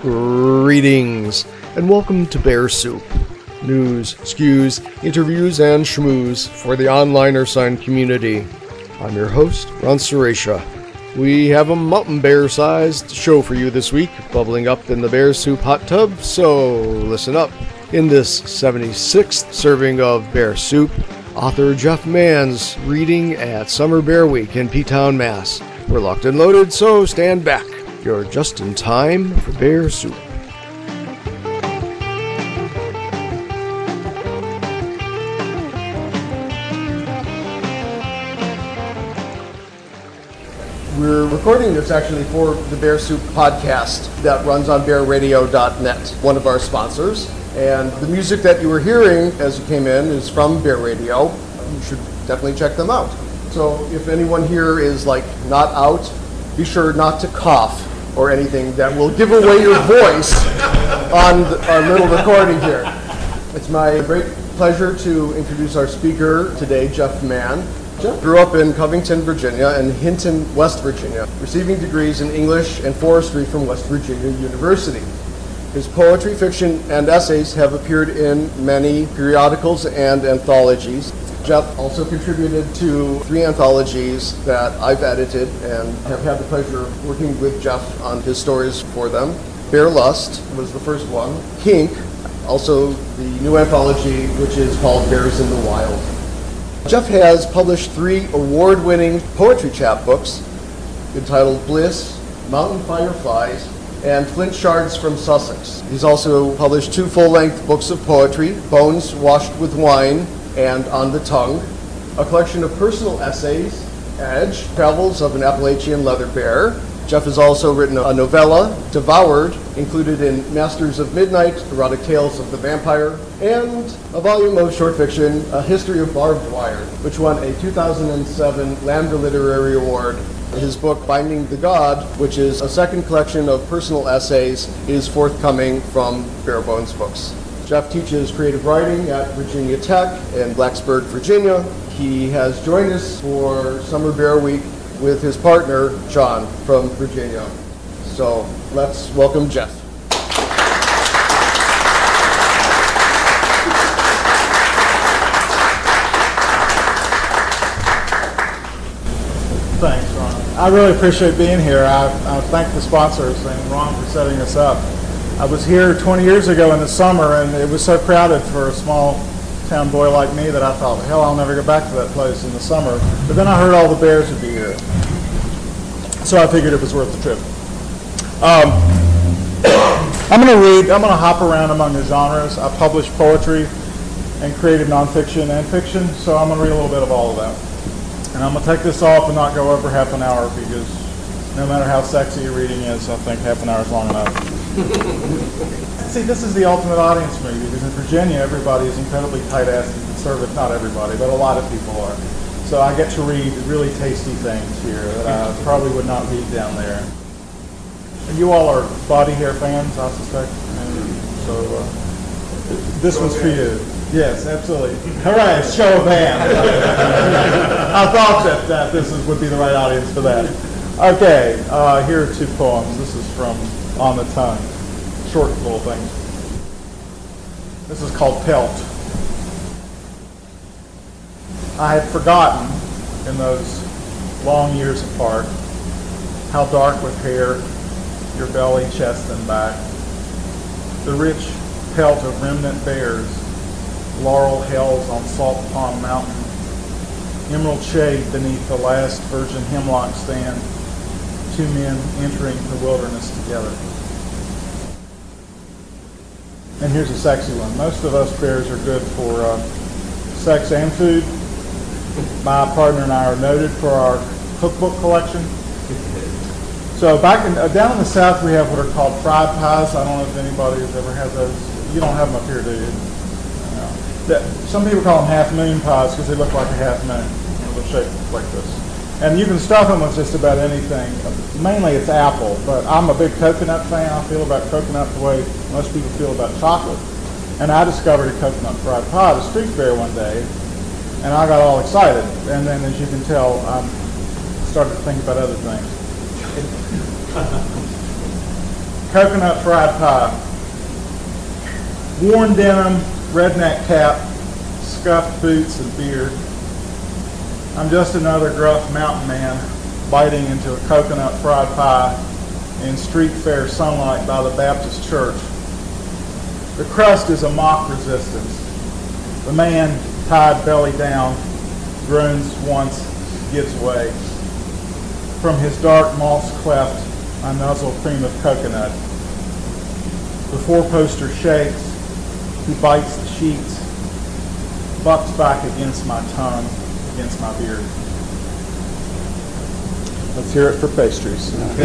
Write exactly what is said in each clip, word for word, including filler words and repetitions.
Greetings, and welcome to Bear Soup. News, skews, interviews, and schmooze for the online Ursine community. I'm your host, Ron Suresha. We have a mountain bear-sized show for you this week, bubbling up in the Bear Soup hot tub, so listen up. In this seventy-sixth serving of Bear Soup, author Jeff Mann's reading at Summer Bear Week in P-Town, Mass. We're locked and loaded, so stand back. You're just in time for Bear Soup. We're recording this actually for the Bear Soup podcast that runs on bear radio dot net, one of our sponsors. And the music that you were hearing as you came in is from Bear Radio. You should definitely check them out. So if anyone here is like not out, be sure not to cough or anything that will give away your voice on the, our little recording here. It's my great pleasure to introduce our speaker today, Jeff Mann. Jeff grew up in Covington, Virginia and Hinton, West Virginia, receiving degrees in English and forestry from West Virginia University. His poetry, fiction, and essays have appeared in many periodicals and anthologies. Jeff also contributed to three anthologies that I've edited and have had the pleasure of working with Jeff on his stories for them. Bear Lust was the first one. Kink, also the new anthology, which is called Bears in the Wild. Jeff has published three award-winning poetry chapbooks entitled Bliss, Mountain Fireflies, and Flint Shards from Sussex. He's also published two full-length books of poetry, Bones Washed with Wine and On the Tongue, a collection of personal essays, Edge, Travels of an Appalachian Leather Bear. Jeff has also written a novella, Devoured, included in Masters of Midnight, Erotic Tales of the Vampire, and a volume of short fiction, A History of Barbed Wire, which won a two thousand seven Lambda Literary Award. His book, Binding the God, which is a second collection of personal essays, is forthcoming from Bare Bones Books. Jeff teaches creative writing at Virginia Tech in Blacksburg, Virginia. He has joined us for Summer Bear Week with his partner, John, from Virginia. So let's welcome Jeff. Thanks, Ron. I really appreciate being here. I, I thank the sponsors and Ron for setting us up. I was here twenty years ago in the summer, and it was so crowded for a small town boy like me that I thought, hell, I'll never go back to that place in the summer. But then I heard all the bears would be here, so I figured it was worth the trip. Um, I'm going to read, I'm going to hop around among the genres. I publish poetry and creative nonfiction and fiction, so I'm going to read a little bit of all of that. And I'm going to take this off and not go over half an hour, because no matter how sexy your reading is, I think half an hour is long enough. See, this is the ultimate audience for me, because in Virginia, everybody is incredibly tight-assed and conservative. Not everybody, but a lot of people are. So I get to read really tasty things here that I probably would not read down there. And you all are body hair fans, I suspect. And so uh, this one's for you. Yes, absolutely. All right, show of hands. I thought that, that this is, would be the right audience for that. Okay, uh, here are two poems. This is from On the Tongue. Short little things. This is called Pelt. I had forgotten in those long years apart how dark with hair, your belly, chest, and back, the rich pelt of remnant bears, laurel hells on Salt Pond Mountain, emerald shade beneath the last virgin hemlock stand, two men entering the wilderness together. And here's a sexy one. Most of us bears are good for uh, sex and food. My partner and I are noted for our cookbook collection. So back in, uh, down in the South, we have what are called fried pies. I don't know if anybody has ever had those. You don't have them up here, do you? No. That, some people call them half moon pies because they look like a half moon. They're shaped like this. And you can stuff them with just about anything. Mainly it's apple, but I'm a big coconut fan. I feel about coconut the way most people feel about chocolate. And I discovered a coconut fried pie at a street fair one day, and I got all excited. And then, as you can tell, I started to think about other things. Coconut fried pie. Worn denim, redneck cap, scuffed boots and beard. I'm just another gruff mountain man biting into a coconut fried pie in street fair sunlight by the Baptist church. The crust is a mock resistance. The man, tied belly down, groans once, gives way. From his dark moss cleft, I nuzzle cream of coconut. The four-poster shakes. He bites the sheets, bucks back against my tongue, against my beard. Let's hear it for pastries.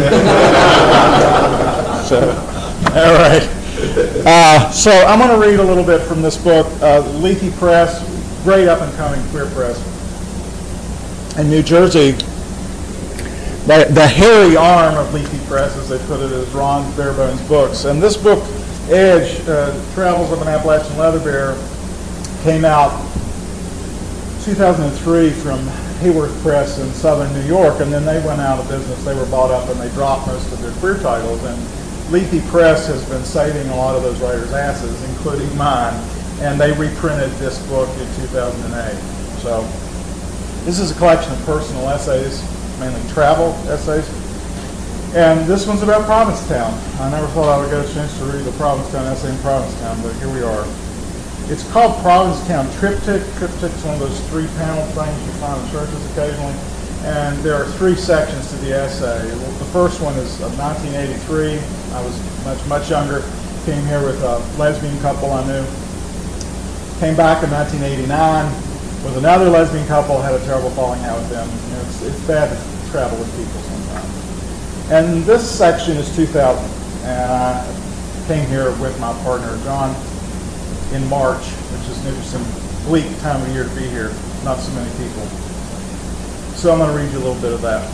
So, all right. Uh, so I'm going to read a little bit from this book, uh, Lethe Press, great up-and-coming queer press in New Jersey. The, the hairy arm of Lethe Press, as they put it, is Ron Barebones Books. And this book, Edge, uh, Travels of an Appalachian Leather Bear, came out two thousand three from Hayworth Press in southern New York, and then they went out of business. They were bought up and they dropped most of their queer titles. And Lethe Press has been saving a lot of those writers' asses, including mine, and they reprinted this book in two thousand eight. So this is a collection of personal essays, mainly travel essays. And this one's about Provincetown. I never thought I would get a chance to read the Provincetown essay in Provincetown, but here we are. It's called Provincetown Triptych. Triptych's one of those three-panel things you find in churches occasionally. And there are three sections to the essay. The first one is of nineteen eighty-three. I was much, much younger. Came here with a lesbian couple I knew. Came back in nineteen eighty-nine with another lesbian couple. Had a terrible falling out with them. You know, it's, it's bad to travel with people sometimes. And this section is two thousand. And I came here with my partner, John, in March, which is an interesting, bleak time of year to be here. Not so many people. So I'm going to read you a little bit of that.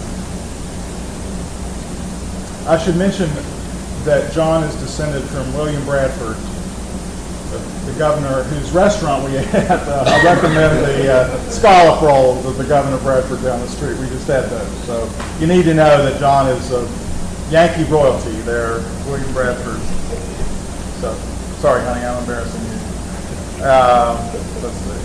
I should mention that John is descended from William Bradford, the, the governor whose restaurant we had. Uh, I recommend the uh, scallop rolls of the Governor Bradford down the street. We just had those. So you need to know that John is a Yankee royalty there, William Bradford. So sorry, honey, I'm embarrassing you. Uh, let's see.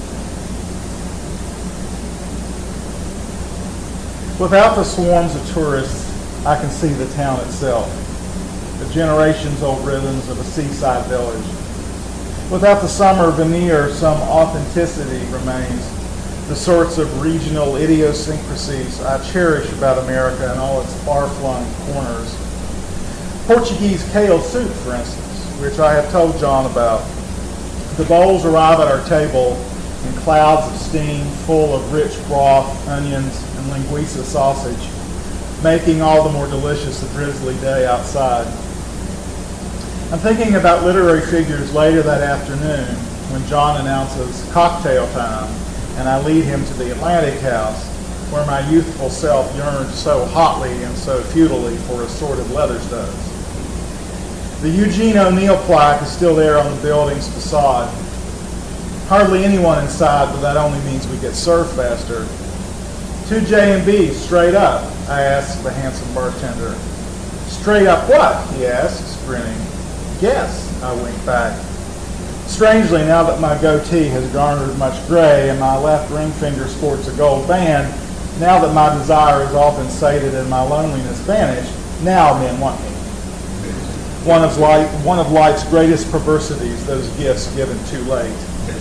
Without the swarms of tourists, I can see the town itself, the generations-old rhythms of a seaside village. Without the summer veneer, some authenticity remains, the sorts of regional idiosyncrasies I cherish about America and all its far-flung corners. Portuguese kale soup, for instance, which I have told John about. The bowls arrive at our table in clouds of steam, full of rich broth, onions, and linguiça sausage, making all the more delicious the drizzly day outside. I'm thinking about literary figures later that afternoon when John announces cocktail time, and I lead him to the Atlantic House, where my youthful self yearned so hotly and so futilely for assorted leather studs. The Eugene O'Neill plaque is still there on the building's facade. Hardly anyone inside, but that only means we get served faster. Two J and B, straight up, I ask the handsome bartender. Straight up what? He asks, grinning. Guess, I wink back. Strangely, now that my goatee has garnered much gray and my left ring finger sports a gold band, now that my desire is often sated and my loneliness vanished, now men want me. One of, life, one of life's greatest perversities, those gifts given too late.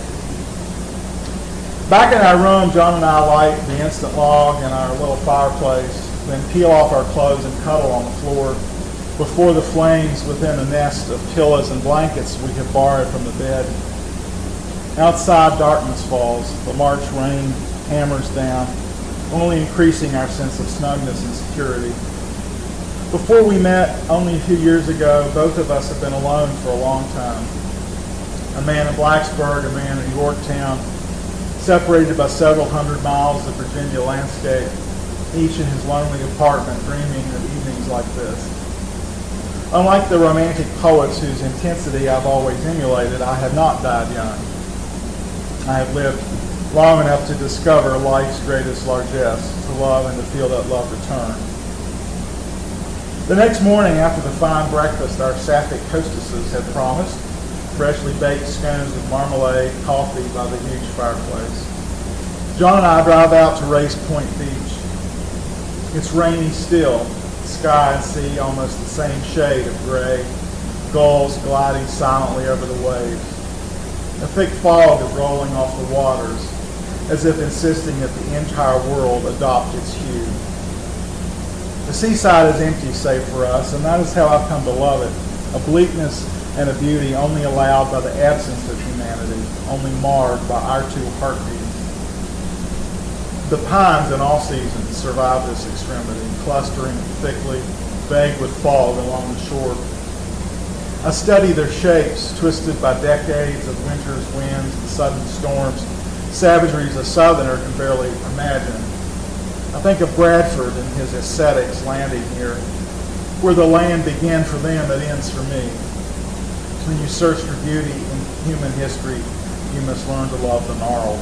Back in our room, John and I light the instant log in our little fireplace, then peel off our clothes and cuddle on the floor before the flames within a nest of pillows and blankets we have borrowed from the bed. Outside, darkness falls. The March rain hammers down, only increasing our sense of snugness and security. Before we met only a few years ago, both of us have been alone for a long time. A man in Blacksburg, a man in Yorktown, separated by several hundred miles of Virginia landscape, each in his lonely apartment dreaming of evenings like this. Unlike the romantic poets whose intensity I've always emulated, I have not died young. I have lived long enough to discover life's greatest largesse, to love and to feel that love return. The next morning, after the fine breakfast our sapphic hostesses had promised, freshly baked scones with marmalade, coffee by the huge fireplace, John and I drive out to Race Point Beach. It's rainy still, sky and sea almost the same shade of gray, gulls gliding silently over the waves. A thick fog is rolling off the waters, as if insisting that the entire world adopt its hue. The seaside is empty save for us, and that is how I've come to love it, a bleakness and a beauty only allowed by the absence of humanity, only marred by our two heartbeats. The pines in all seasons survive this extremity, clustering thickly, vague with fog along the shore. I study their shapes, twisted by decades of winter's winds and sudden storms, savageries a southerner can barely imagine. I think of Bradford and his ascetics landing here, where the land began for them, it ends for me. When you search for beauty in human history, you must learn to love the gnarled.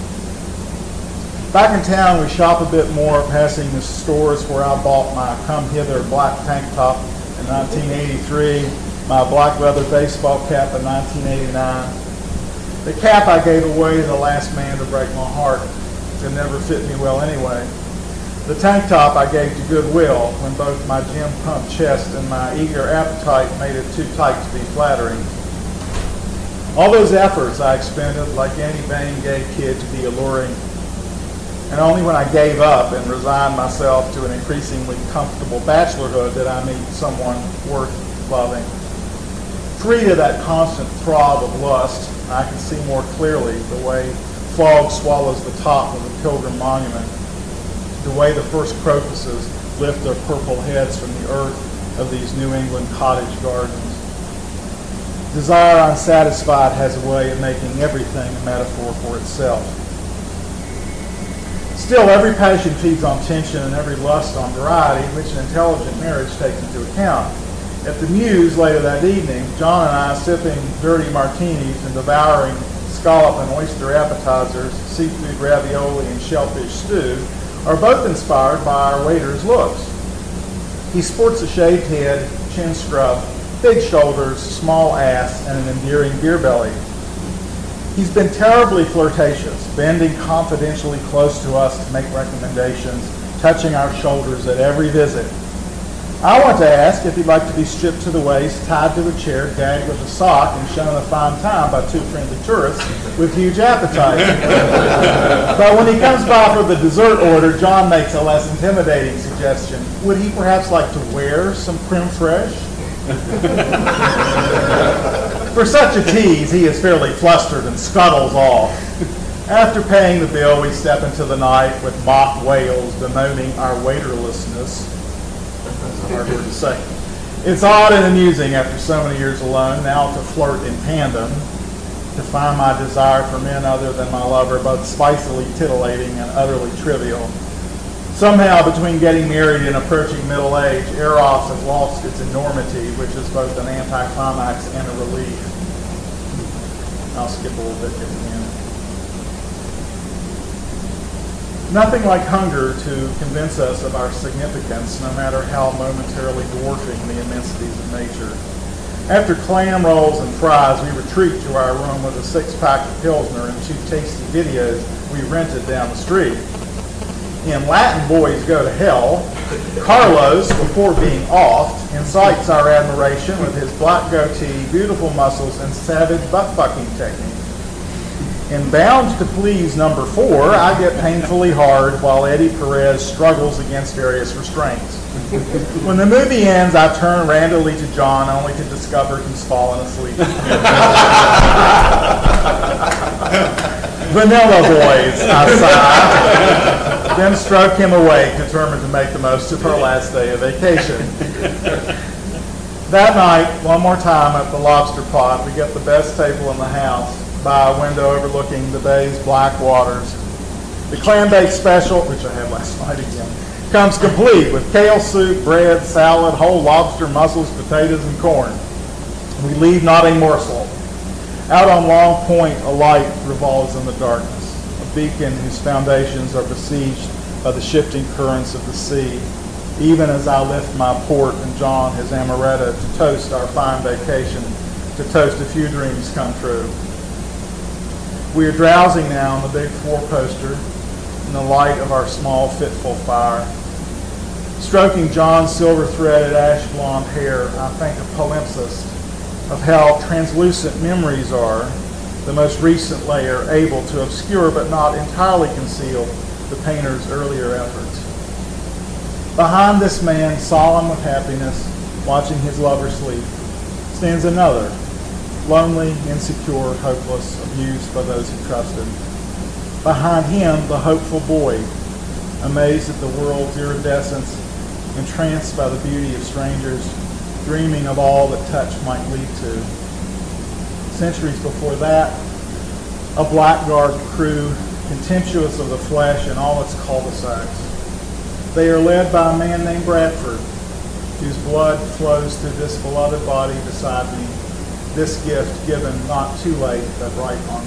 Back in town, we shop a bit more, passing the stores where I bought my come hither black tank top in nineteen eighty-three, my black leather baseball cap in nineteen eighty-nine. The cap I gave away to the last man to break my heart. It never fit me well anyway. The tank top I gave to Goodwill when both my gym pump chest and my eager appetite made it too tight to be flattering. All those efforts I expended like any vain gay kid to be alluring. And only when I gave up and resigned myself to an increasingly comfortable bachelorhood did I meet someone worth loving. Freed of that constant throb of lust, I can see more clearly the way fog swallows the top of the Pilgrim Monument, the way the first crocuses lift their purple heads from the earth of these New England cottage gardens. Desire unsatisfied has a way of making everything a metaphor for itself. Still, every passion feeds on tension and every lust on variety, which an intelligent marriage takes into account. At the Muse later that evening, John and I, sipping dirty martinis and devouring scallop and oyster appetizers, seafood ravioli and shellfish stew, are both inspired by our waiter's looks. He sports a shaved head, chin scrub, big shoulders, small ass, and an endearing beer belly. He's been terribly flirtatious, bending confidentially close to us to make recommendations, touching our shoulders at every visit. I want to ask if he'd like to be stripped to the waist, tied to a chair, gagged with a sock, and shown a fine time by two friendly tourists with huge appetites. But when he comes by for the dessert order, John makes a less intimidating suggestion. Would he perhaps like to wear some creme fraiche? For such a tease, he is fairly flustered and scuttles off. After paying the bill, we step into the night with mock wails bemoaning our waiterlessness. That's a hard word to say. It's odd and amusing after so many years alone, now to flirt in tandem, to find my desire for men other than my lover both spicily titillating and utterly trivial. Somehow, between getting married and approaching middle age, Eros has lost its enormity, which is both an anticlimax and a relief. I'll skip a little bit at the end. Nothing like hunger to convince us of our significance, no matter how momentarily dwarfing the immensities of nature. After clam rolls and fries, we retreat to our room with a six-pack of Pilsner and two tasty videos we rented down the street. In Latin Boys Go to Hell, Carlos, before being offed, incites our admiration with his black goatee, beautiful muscles, and savage butt-fucking technique. In Bound to Please number four, I get painfully hard while Eddie Perez struggles against various restraints. When the movie ends, I turn randomly to John only to discover he's fallen asleep. Vanilla Boys, I sigh. Then stroke him awake, determined to make the most of our last day of vacation. That night, one more time at the Lobster Pot, we get the best table in the house by a window overlooking the bay's black waters. The clam-baked special, which I had last night again, comes complete with kale soup, bread, salad, whole lobster, mussels, potatoes, and corn. We leave not a morsel. Out on Long Point, a light revolves in the darkness, a beacon whose foundations are besieged by the shifting currents of the sea. even as I lift my port and John his amaretto to toast our fine vacation, to toast a few dreams come true. We are drowsing now on the big four-poster in the light of our small, fitful fire. Stroking John's silver-threaded ash-blonde hair, I think of palimpsest, of how translucent memories are, the most recent layer able to obscure but not entirely conceal the painter's earlier efforts. Behind this man, solemn with happiness, watching his lover sleep, stands another, lonely, insecure, hopeless, abused by those he trusted. Behind him, the hopeful boy, amazed at the world's iridescence, entranced by the beauty of strangers, dreaming of all that touch might lead to. Centuries before that, a blackguard crew, contemptuous of the flesh and all its cul-de-sacs. They are led by a man named Bradford, whose blood flows through this beloved body beside me, this gift given not too late, but right on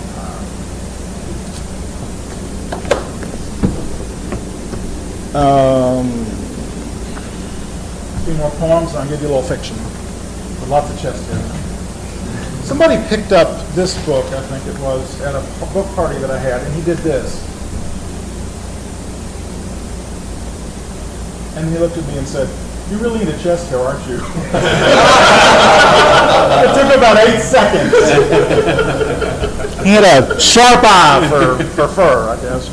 time. Um, a few more poems, and I'll give you a little fiction. With lots of chest hair. Somebody picked up this book, I think it was, at a book party that I had, and he did this. And he looked at me and said, "You really need a chest hair, aren't you?" It took about eight seconds. He had a sharp eye for, for fur, I guess.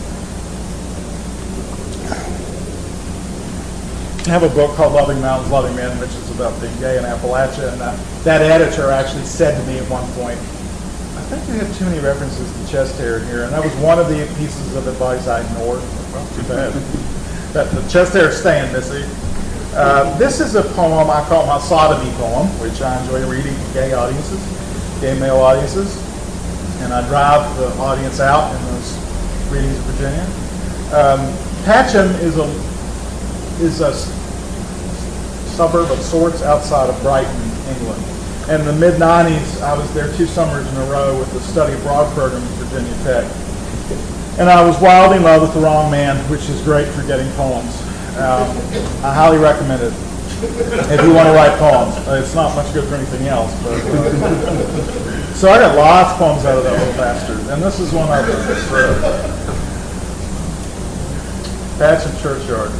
I have a book called Loving Mountains, Loving Men, which is about being gay in Appalachia, and uh, that editor actually said to me at one point, "I think you have too many references to chest hair in here," and that was one of the pieces of advice I ignored. Well, too bad. That the chest hair is staying, Missy. Uh, this is a poem I call my sodomy poem, which I enjoy reading to gay audiences, gay male audiences, and I drive the audience out in those readings of Virginia. Um, Patcham is a is a suburb of sorts outside of Brighton, England. In the mid nineties, I was there two summers in a row with the study abroad program at Virginia Tech. And I was wildly in love with The Wrong Man, which is great for getting poems. Um, I highly recommend it if you want to write poems. Uh, it's not much good for anything else. But, uh, so I got lots of poems out of that little bastard, and this is one of them. Patcham Churchyard.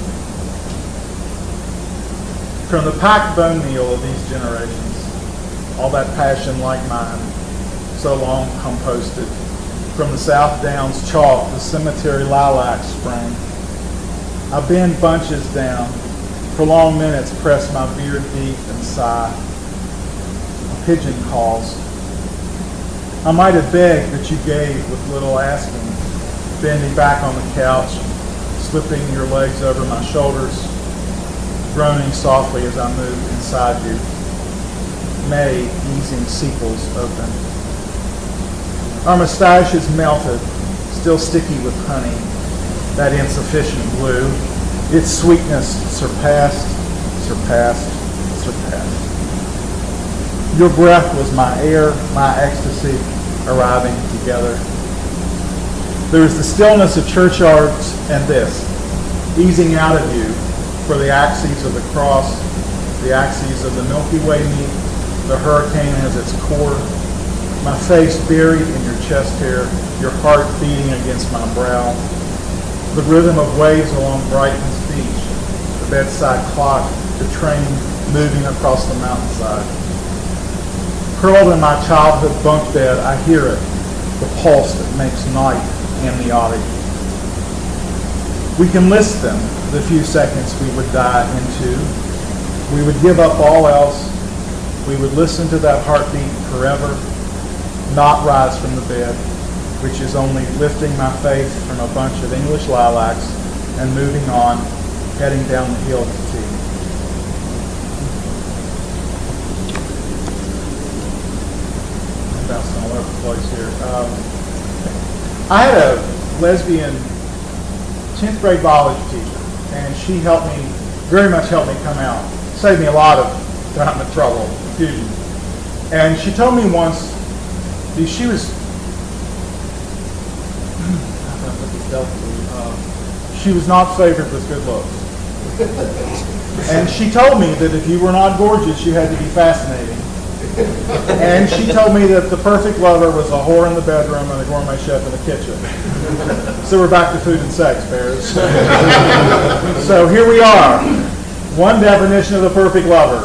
From the packed bone meal of these generations, all that passion like mine, so long composted, from the South Downs chalk, the cemetery lilacs sprang. I bend bunches down, for long minutes press my beard deep and sigh. A pigeon calls. I might have begged, but you gave with little asking, bending back on the couch, slipping your legs over my shoulders, groaning softly as I moved inside you. May easing sepals open. Our mustaches melted, still sticky with honey, that insufficient blue. Its sweetness surpassed, surpassed, surpassed. Your breath was my air, my ecstasy, arriving together. There is the stillness of churchyards and this, easing out of you for the axes of the cross, the axes of the Milky Way meet, the hurricane has its core, my face buried in your chest hair, your heart beating against my brow, the rhythm of waves along Brighton's beach, the bedside clock, the train moving across the mountainside. Curled in my childhood bunk bed, I hear it, the pulse that makes night amniotic. We can list them, the few seconds we would die into. We would give up all else. We would listen to that heartbeat forever, not rise from the bed, which is only lifting my face from a bunch of English lilacs and moving on, heading down the hill to tea. I'm bouncing all over the place here. Um, I had a lesbian tenth grade biology teacher, and she helped me, very much helped me come out. Saved me a lot of time and trouble, confusion. And she told me once, she was, uh, she was not favored with good looks. And she told me that if you were not gorgeous, you had to be fascinating. And she told me that the perfect lover was a whore in the bedroom and a gourmet chef in the kitchen. So we're back to food and sex, Bears. So here we are. One definition of the perfect lover.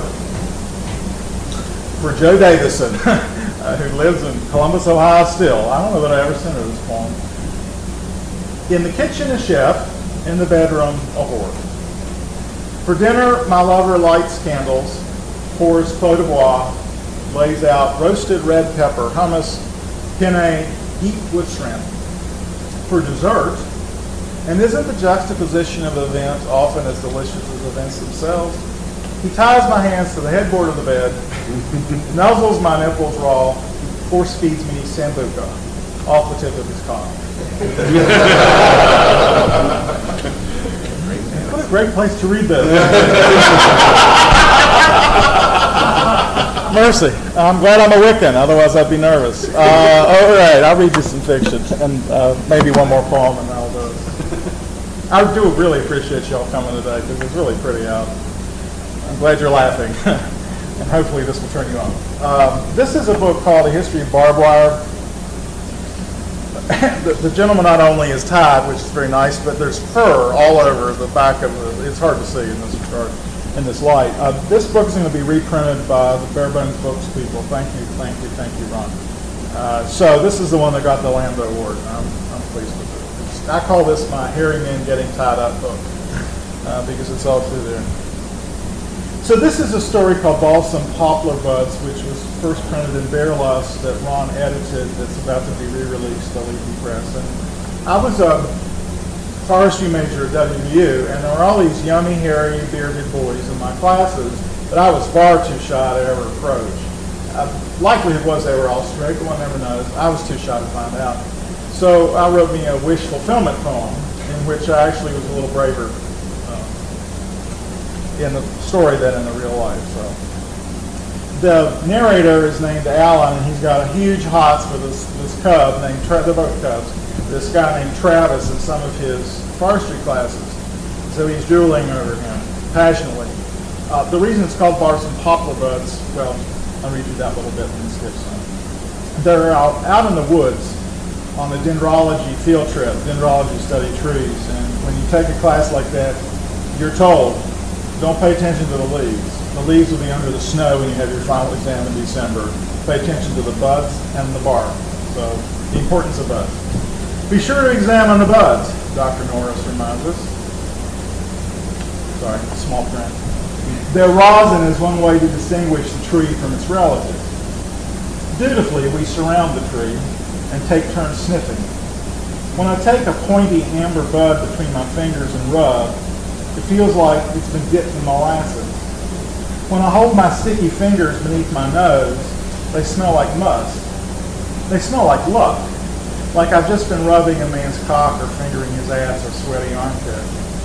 For Joe Davison, uh, who lives in Columbus, Ohio still. I don't know that I ever sent her this poem. In the kitchen, a chef. In the bedroom, a whore. For dinner, my lover lights candles, pours Clos de Bois, lays out roasted red pepper, hummus, penne, heaped with shrimp. For dessert, and isn't the juxtaposition of events often as delicious as events themselves? He ties my hands to the headboard of the bed, nuzzles my nipples raw, force feeds me sambuca off the tip of his cock. What a great place to read this. Mercy. I'm glad I'm a Wiccan, otherwise I'd be nervous. Uh, all right, I'll read you some fiction and uh, maybe one more poem and I'll do it. I do really appreciate y'all coming today because it's really pretty out. I'm glad you're laughing and hopefully this will turn you on. Um, this is a book called A History of Barbed Wire. the, the gentleman not only is tied, which is very nice, but there's fur all over the back of the, it's hard to see in this regard. In this light. Uh, this book is going to be reprinted by the Bare Bones Books people. Thank you, thank you, thank you, Ron. Uh, so this is the one that got the Lambda Award. I'm, I'm pleased with it. It's, I call this my Hairy Men Getting Tied Up book uh, because it's all through there. So this is a story called Balsam Poplar Buds, which was first printed in Bear Lust that Ron edited that's about to be re-released at Leafy Press. And I was a forestry major at W V U, and there were all these yummy, hairy, bearded boys in my classes that I was far too shy to ever approach. Uh, likelihood was they were all straight, but one never knows. I was too shy to find out. So I wrote me a wish fulfillment poem in which I actually was a little braver uh, in the story than in the real life. So the narrator is named Alan, and he's got a huge hots for this, this cub named, Tra- they're both cubs, this guy named Travis in some of his forestry classes. So he's drooling over him passionately. Uh, the reason it's called Balsam Poplar Buds, well, I'll read you that little bit and then skip some. They're out, out in the woods on the dendrology field trip, dendrology study trees, and when you take a class like that, you're told, don't pay attention to the leaves. The leaves will be under the snow when you have your final exam in December. Pay attention to the buds and the bark. So the importance of buds. Be sure to examine the buds, Doctor Norris reminds us. Sorry, small print. Their rosin is one way to distinguish the tree from its relatives. Dutifully, we surround the tree and take turns sniffing. When I take a pointy amber bud between my fingers and rub, it feels like it's been dipped in molasses. When I hold my sticky fingers beneath my nose, they smell like musk. They smell like luck. Like I've just been rubbing a man's cock or fingering his ass or sweaty armpit.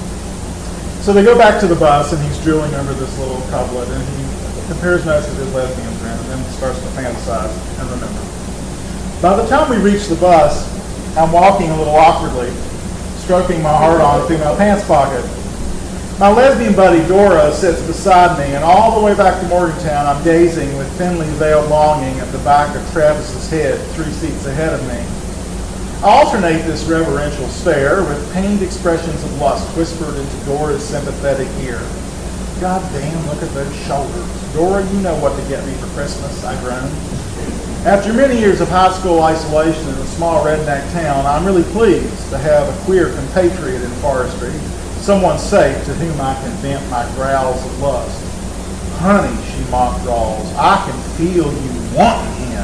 So they go back to the bus, and he's drooling over this little couplet, and he compares notes with his lesbian friend, and then starts to fantasize and remember. By the time we reach the bus, I'm walking a little awkwardly, stroking my heart on through my pants pocket. My lesbian buddy Dora sits beside me, and all the way back to Morgantown, I'm gazing with thinly veiled longing at the back of Travis's head, three seats ahead of me. I alternate this reverential stare with pained expressions of lust whispered into Dora's sympathetic ear. God damn, look at those shoulders. Dora, you know what to get me for Christmas, I groaned. After many years of high school isolation in a small redneck town, I'm really pleased to have a queer compatriot in forestry, someone safe to whom I can vent my growls of lust. Honey, she mock drawls, I can feel you wanting him.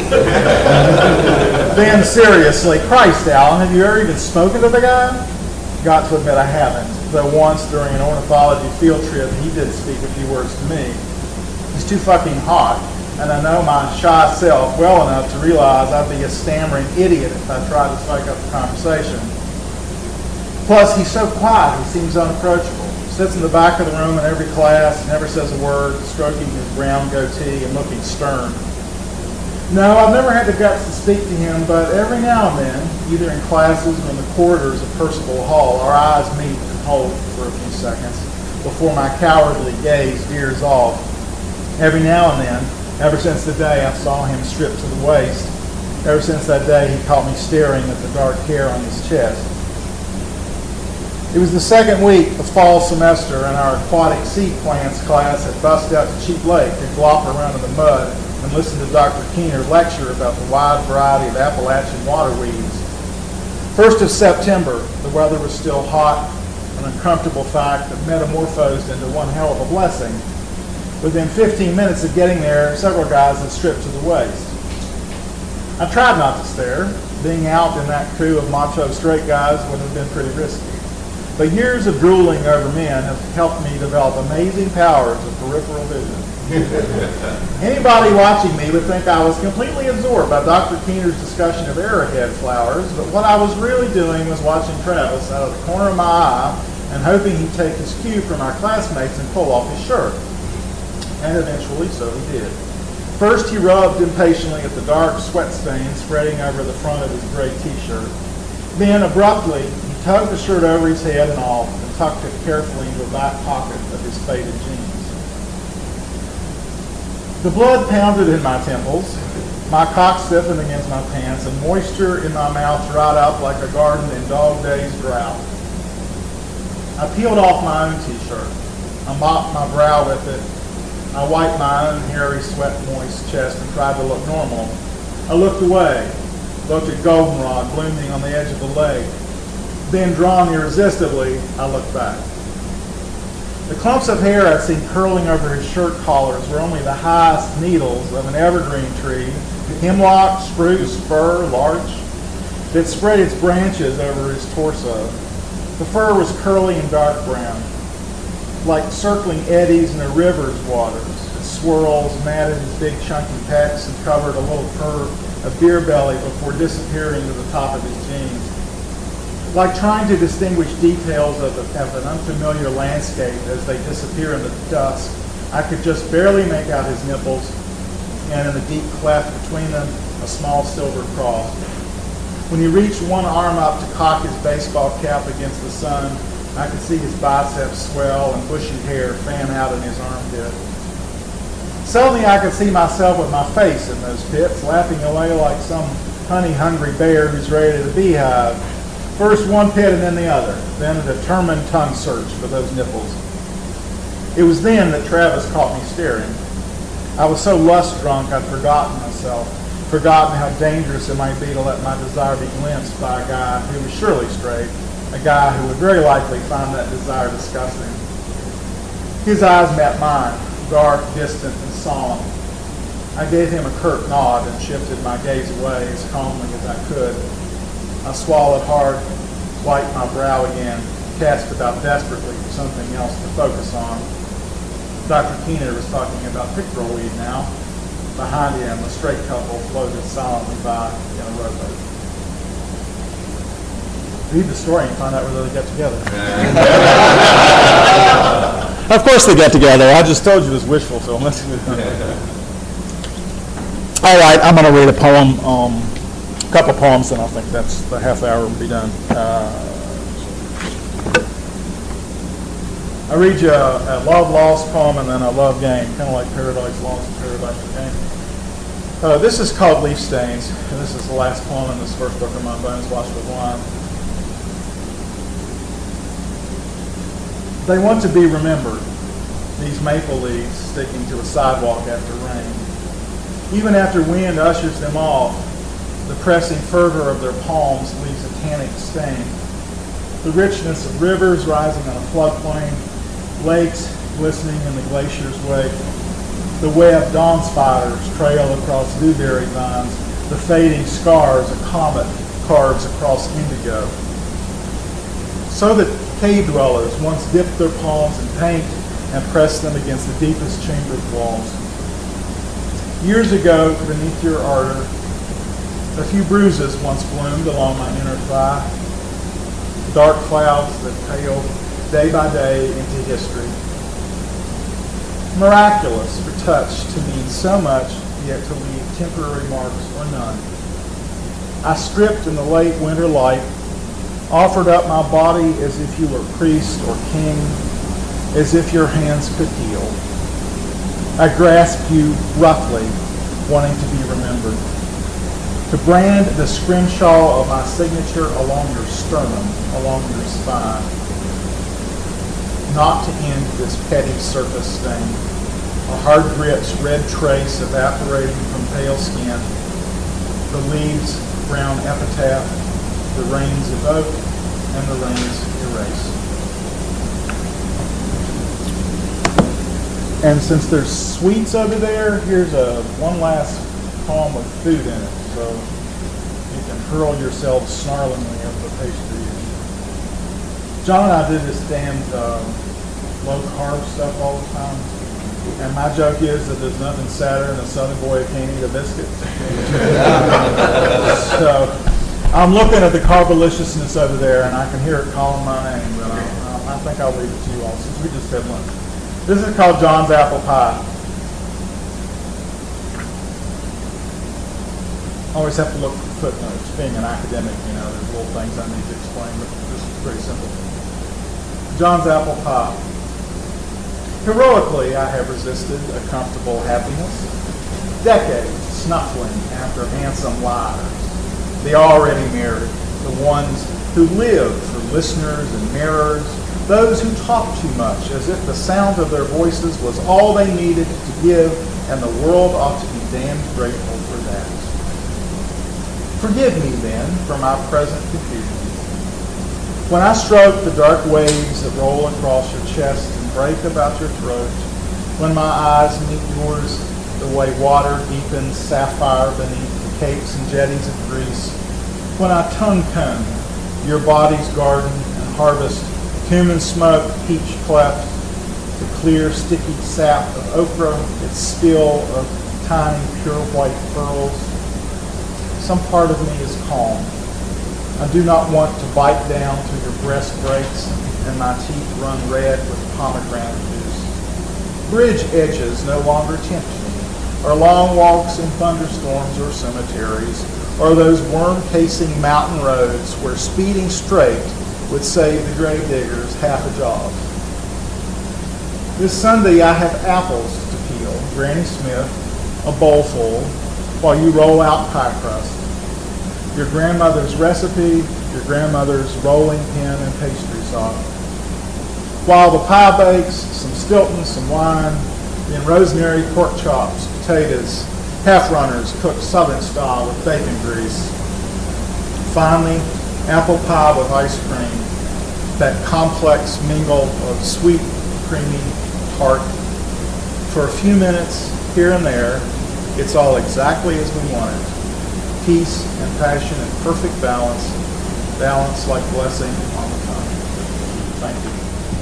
Then seriously, Christ, Alan, have you ever even spoken to the guy? Got to admit I haven't, though once during an ornithology field trip he did speak a few words to me. He's too fucking hot, and I know my shy self well enough to realize I'd be a stammering idiot if I tried to strike up a conversation. Plus, he's so quiet, he seems unapproachable. Sits in the back of the room in every class, never says a word, stroking his brown goatee and looking stern. No, I've never had the guts to speak to him, but every now and then, either in classes or in the corridors of Percival Hall, our eyes meet and hold for a few seconds before my cowardly gaze veers off. Every now and then, ever since the day I saw him stripped to the waist, ever since that day he caught me staring at the dark hair on his chest. It was the second week of fall semester, and our aquatic seed plants class had bussed out to Cheap Lake to glop around in the mud and listen to Doctor Keener lecture about the wide variety of Appalachian water weeds. First of September, the weather was still hot, an uncomfortable fact that metamorphosed into one hell of a blessing. Within fifteen minutes of getting there, several guys had stripped to the waist. I tried not to stare. Being out in that crew of macho straight guys would have been pretty risky. But years of drooling over men have helped me develop amazing powers of peripheral vision. Anybody watching me would think I was completely absorbed by Doctor Keener's discussion of arrowhead flowers, but what I was really doing was watching Travis out of the corner of my eye and hoping he'd take his cue from our classmates and pull off his shirt. And eventually, so he did. First, he rubbed impatiently at the dark sweat stains spreading over the front of his gray t-shirt. Then, abruptly, he tugged the shirt over his head and off and tucked it carefully into the back pocket of his faded jeans. The blood pounded in my temples, my cock stiffened against my pants, and moisture in my mouth dried up like a garden in dog days drought. I peeled off my own t-shirt. I mopped my brow with it. I wiped my own hairy, sweat-moist chest and tried to look normal. I looked away, looked at goldenrod blooming on the edge of the lake. Then, drawn irresistibly, I looked back. The clumps of hair I'd seen curling over his shirt collars were only the highest needles of an evergreen tree, hemlock, spruce, fir, larch, that spread its branches over his torso. The fur was curly and dark brown, like circling eddies in a river's waters. Its swirls matted his big chunky pecs and covered a little curve of beer belly before disappearing to the top of his jeans. Like trying to distinguish details of, the, of an unfamiliar landscape as they disappear in the dusk, I could just barely make out his nipples, and in the deep cleft between them, a small silver cross. When he reached one arm up to cock his baseball cap against the sun, I could see his biceps swell and bushy hair fan out in his armpit. Suddenly I could see myself with my face in those pits, lapping away like some honey-hungry bear who's ready to the beehive. First one pit and then the other, then a determined tongue search for those nipples. It was then that Travis caught me staring. I was so lust-drunk I'd forgotten myself, forgotten how dangerous it might be to let my desire be glimpsed by a guy who was surely straight, a guy who would very likely find that desire disgusting. His eyes met mine, dark, distant, and solemn. I gave him a curt nod and shifted my gaze away as calmly as I could. I swallowed hard, wiped my brow again, cast about desperately for something else to focus on. Doctor Keener was talking about pickerel weed now. Behind him, a straight couple floated silently by in a rowboat. Read the story and find out whether they got together. Of course they got together. I just told you it was wish fulfillment. All right, I'm going to read a poem. Um, A couple of poems, and I think that's the half hour will be done. Uh, I read you a, a love lost poem and then a love game, kind of like Paradise Lost and Paradise Regained. Uh, this is called Leaf Stains, and this is the last poem in this first book of my Bones Washed with Wine. They want to be remembered, these maple leaves sticking to a sidewalk after rain. Even after wind ushers them off, the pressing fervor of their palms leaves a tannic stain. The richness of rivers rising on a floodplain, lakes glistening in the glacier's wake, the webbed dawn spiders trail across dewberry vines, the fading scars a comet carves across indigo. So that cave dwellers once dipped their palms in paint and pressed them against the deepest chambered walls. Years ago, beneath your ardor, a few bruises once bloomed along my inner thigh, dark clouds that paled day by day into history. Miraculous for touch to mean so much, yet to leave temporary marks or none. I stripped in the late winter light, offered up my body as if you were priest or king, as if your hands could heal. I grasp you roughly, wanting to be remembered. To brand the scrimshaw of my signature along your sternum, along your spine. Not to end this petty surface stain. A hard grit's red trace evaporating from pale skin. The leaves' brown epitaph, the rains evoke, and the rains erase. And since there's sweets over there, here's a one last poem with food in it, so you can hurl yourself snarlingly over the pastry. John and I did this damned uh, low-carb stuff all the time, and my joke is that there's nothing sadder than a Southern boy who can't eat a biscuit. So I'm looking at the carboliciousness over there, and I can hear it calling my name, but I, I think I'll leave it to you all, since we just had lunch. This is called John's Apple Pie. I always have to look for footnotes. Being an academic, you know, there's little things I need to explain, but this is pretty simple. John's Apple Pie. Heroically, I have resisted a comfortable happiness. Decades snuffling after handsome liars. The already married, the ones who live for listeners and mirrors, those who talk too much as if the sound of their voices was all they needed to give, and the world ought to be damned grateful for that. Forgive me, then, for my present confusion. When I stroke the dark waves that roll across your chest and break about your throat, when my eyes meet yours the way water deepens sapphire beneath the capes and jetties of Greece, when I tongue-comb your body's garden and harvest cumin smoke, peach cleft, the clear, sticky sap of okra, its spill of tiny, pure white pearls, some part of me is calm. I do not want to bite down through your breast breaks and my teeth run red with pomegranate juice. Bridge edges no longer tempt me, or long walks in thunderstorms or cemeteries, or those worm-casing mountain roads where speeding straight would save the grave diggers half a job. This Sunday I have apples to peel, Granny Smith, a bowlful, while you roll out pie crust. Your grandmother's recipe, your grandmother's rolling pin and pastry sauce. While the pie bakes, some Stilton, some wine, then rosemary pork chops, potatoes, half-runners cooked southern style with bacon grease. Finally, apple pie with ice cream, that complex mingle of sweet, creamy, tart. For a few minutes, here and there, it's all exactly as we want it. Peace and passion in perfect balance, balance like blessing on the tongue. Thank you.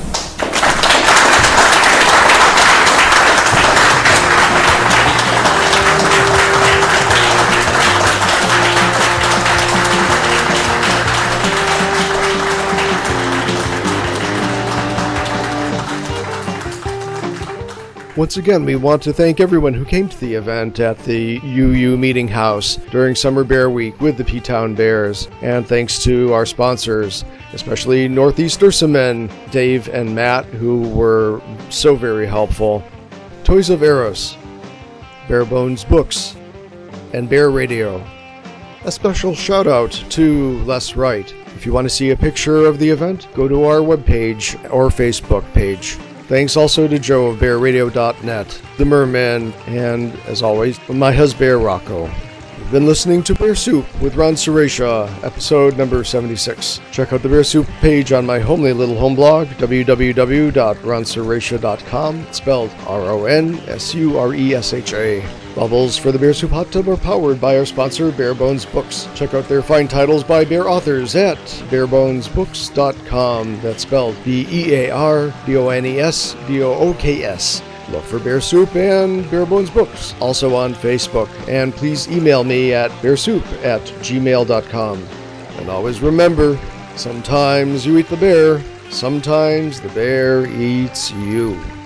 Once again, we want to thank everyone who came to the event at the U U Meeting House during Summer Bear Week with the P-Town Bears. And thanks to our sponsors, especially Northeast Ursamen, Dave and Matt, who were so very helpful. Toys of Eros, Bare Bones Books, and Bear Radio. A special shout out to Les Wright. If you want to see a picture of the event, go to our webpage or Facebook page. Thanks also to Joe of Bear Radio dot net, the Merman, and, as always, my husband Rocco. You've been listening to Bear Soup with Ron Suresha, episode number seventy-six. Check out the Bear Soup page on my homely little home blog, w w w dot ron suresha dot com. It's spelled R O N S U R E S H A. Bubbles for the Bear Soup Hot Tub are powered by our sponsor, Bare Bones Books. Check out their fine titles by Bear authors at bare bones books dot com. That's spelled B E A R B O N E S B O O K S. Look for Bear Soup and Bare Bones Books, also on Facebook. And please email me at bearsoup at gmail dot com. And always remember, sometimes you eat the bear, sometimes the bear eats you.